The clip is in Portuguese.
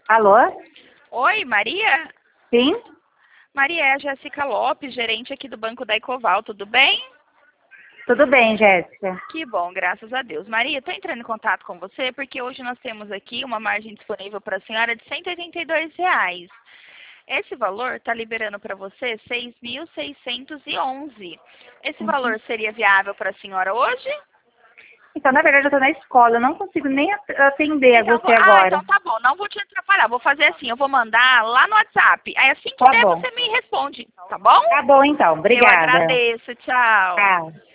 Alô? Oi, Maria? Sim? Maria, é a Jéssica Lopes, gerente aqui do Banco da Ecoval, tudo bem? Tudo bem, Jéssica? Que bom, graças a Deus. Maria, estou entrando em contato com você porque hoje nós temos aqui uma margem disponível para a senhora de R$ 182. Esse valor está liberando para você 6.611. Esse Uhum. valor seria viável para a senhora hoje? Então, na verdade, eu estou na escola. Eu não consigo nem atender a Então, você agora. então tá bom, não vou te atrapalhar. Vou fazer assim, eu vou mandar lá no WhatsApp. Aí assim que Tá der, bom. você me responde, tá bom? Tá bom, então. Eu Obrigada. agradeço, tchau. Tchau.